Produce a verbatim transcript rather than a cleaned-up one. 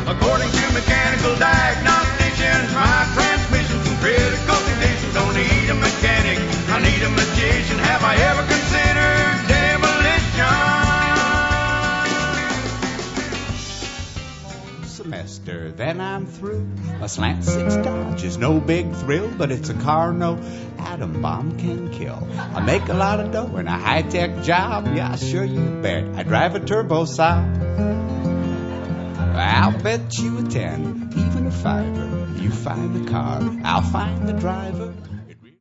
According to mechanical diagnosticians, my transmission's in critical condition. Don't need a mechanic, I need a magician. Have I ever considered demolition? Semester, then I'm through. A slant six Dodge is no big thrill, but it's a car no atom bomb can kill. I make a lot of dough in a high-tech job. Yeah, sure you bet. I drive a turbo Saab. I'll bet you a ten, even a fiver. You find the car, I'll find the driver.